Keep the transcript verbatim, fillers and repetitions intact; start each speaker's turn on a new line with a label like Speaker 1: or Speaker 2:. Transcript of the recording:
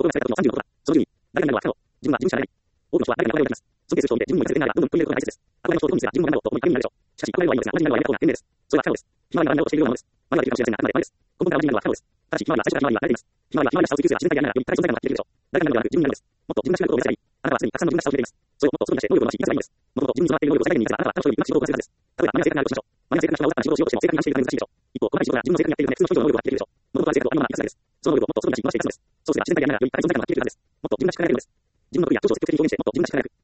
Speaker 1: 登録されたことのさんじゅうのことだ。その順位。誰が何を扱うの。自分は自分しかなれない。多くの人は誰が何を言っています。尊敬する人を見て自分も言わせてないが、どんどん取り入れることが大切です。憧れの人をどんどん見せた自分も何だろうと思い神になるでしょう。しかし、憧れはいいのですが、同じになるのはやめた方が賢明です。それは不可能です。ひまわりが何だろうとしているようなものです。前はできるかもしれませんが、あくまで不可能です。根本から同じになるのは不可能です。ただし、ひまわりは最初からひまわりは慣れています。ひまわりはひまわりらしさを追求すれば自然体でありながら、より高い存在感が発揮できるでしょう。誰が何ではなく自分になるのです。もっと自分らしくなることを見せればいい。あなたはすでにたくさんの自分らしさを決めています。それをもっと外に出して能力を伸ばし、見せればいいのです。もともと自分に備わっている能力を最大限に見せば、あなたは他の人よりうまく仕事をこなせるはずです。例えば、マニア正確な仕事をしましょう。マニア正確な人が多かった仕事をしようとしても正確に話していくために難しいでしょう。一方、この仕事が自分の正確にやっているため、普通の人以上の能力を発揮できるでしょう。もともとは正確とありのままな生かすだけです。その能力をもっと外に出し、伸ばしていくのです。そうすれば自然体でありながらより高い存在感が発揮できるはずです。もっと自分らしくなれるのです。自分の得意や長所を積極的に表現して、もっと自分らしくなれる。